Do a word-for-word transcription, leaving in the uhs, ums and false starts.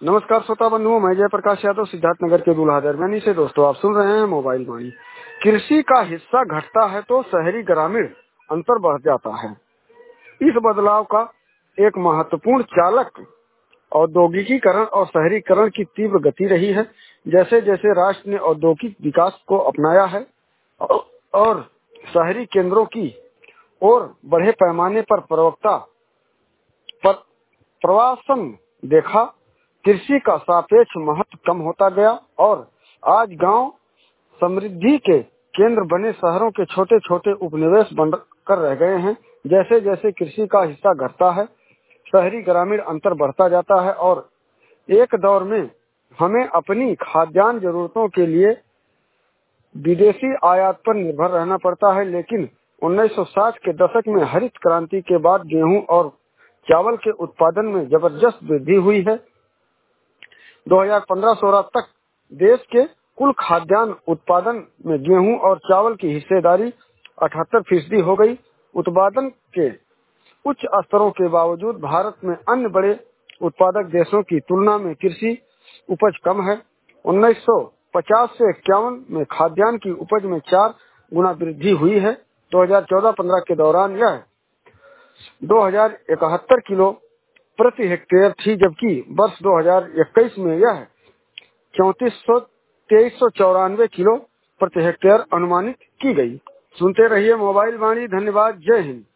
नमस्कार श्रोता बंधुओं, मैं जयप्रकाश यादव सिद्धार्थ नगर के दूल्हा दरमियानी से। दोस्तों, आप सुन रहे हैं मोबाइल वाणी। कृषि का हिस्सा घटता है तो शहरी ग्रामीण अंतर बढ़ जाता है। इस बदलाव का एक महत्वपूर्ण चालक औद्योगिकीकरण और शहरीकरण की तीव्र गति रही है। जैसे जैसे राष्ट्र ने औद्योगिक विकास को अपनाया है और शहरी केंद्रों की ओर बड़े पैमाने पर प्रवक्ता पर प्रवासन देखा, कृषि का सापेक्ष महत्व कम होता गया और आज गांव समृद्धि के केंद्र बने शहरों के छोटे छोटे उपनिवेश बनकर रह गए हैं। जैसे जैसे कृषि का हिस्सा घटता है, शहरी ग्रामीण अंतर बढ़ता जाता है और एक दौर में हमें अपनी खाद्यान्न जरूरतों के लिए विदेशी आयात पर निर्भर रहना पड़ता है। लेकिन उन्नीस सौ साठ के दशक में हरित क्रांति के बाद गेहूं और चावल के उत्पादन में जबरदस्त वृद्धि हुई है। दो हज़ार पंद्रह सोलह तक देश के कुल खाद्यान्न उत्पादन में गेहूं और चावल की हिस्सेदारी अठहत्तर फीसदी हो गई। उत्पादन के उच्च स्तरों के बावजूद भारत में अन्य बड़े उत्पादक देशों की तुलना में कृषि उपज कम है। उन्नीस सौ पचास से इक्यावन में खाद्यान्न की उपज में चार गुना वृद्धि हुई है। दो हज़ार चौदह पंद्रह के दौरान यह दो हजार इकहत्तर किलो प्रति हेक्टेयर थी, जबकि वर्ष दो हज़ार इक्कीस में यह चौंतीस सौ तेईस सौ चौरानवे किलो प्रति हेक्टेयर अनुमानित की गई। सुनते रहिए मोबाइल वाणी। धन्यवाद। जय हिंद।